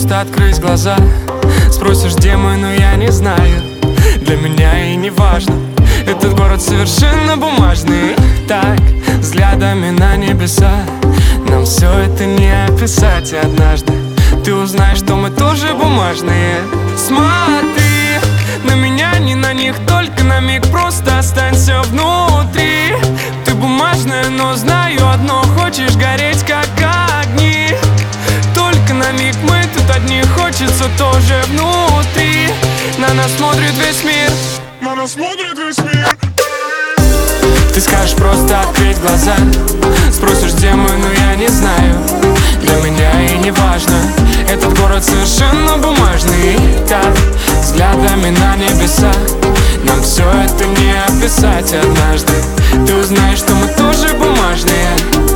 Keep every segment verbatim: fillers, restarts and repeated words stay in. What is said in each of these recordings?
просто открыть глаза. Спросишь, где мы, но я не знаю. Для меня и не важно. Этот город совершенно бумажный. Так, взглядами на небеса. Нам все это не описать. И однажды ты узнаешь, что мы тоже бумажные. Смотри на меня, не на них, только на миг. Просто останься внутри. Ты бумажная, но знаю одно: хочешь гореть, как огни. Только на миг мы тут одни, хочется тоже внутри. На нас смотрит весь мир. На нас смотрит весь мир. Ты скажешь, просто открыть глаза. Спросишь, где мы, но я не знаю. Для меня и не важно. Этот город совершенно бумажный. Так, взглядами на небеса. Нам все это не описать. Однажды ты узнаешь, что мы тоже бумажные.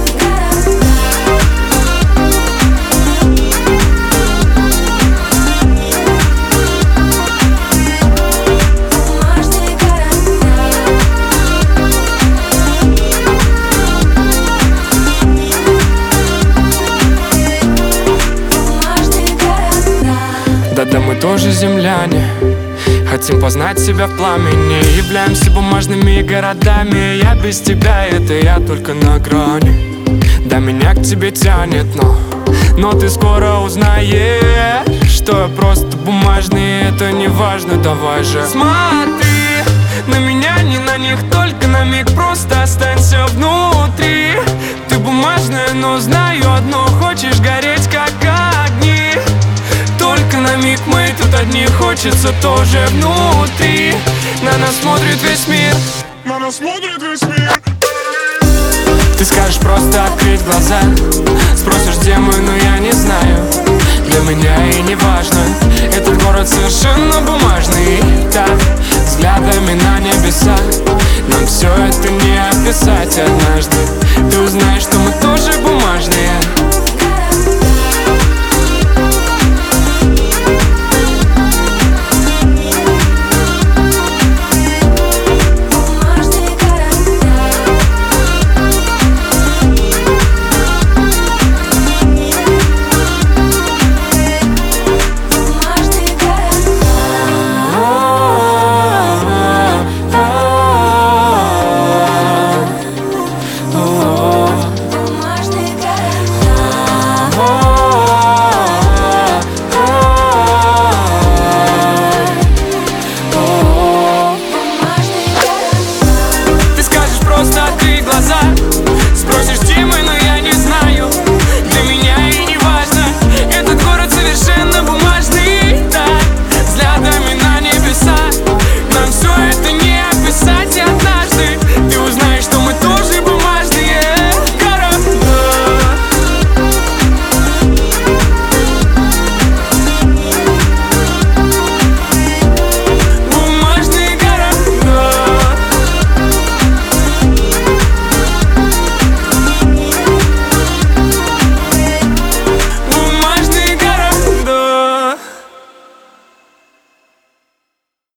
Да-да, мы тоже земляне. Хотим познать себя в пламени. Являемся бумажными городами. Я без тебя, это я только на грани. Да, меня к тебе тянет, но Но ты скоро узнаешь, что я просто бумажный. Это не важно, давай же. Смотри на меня, не на них, только на миг. Просто останься внутри. Ты бумажная, но знаю одно: хочешь гореть, как огни. Только на миг мы тут одни, хочется тоже внутри. На нас смотрит весь мир. На нас смотрит весь мир. Ты скажешь, просто открыть глаза. Спросишь, где мы, но я не знаю. Для меня и не важно. Этот город совершенно бумажный.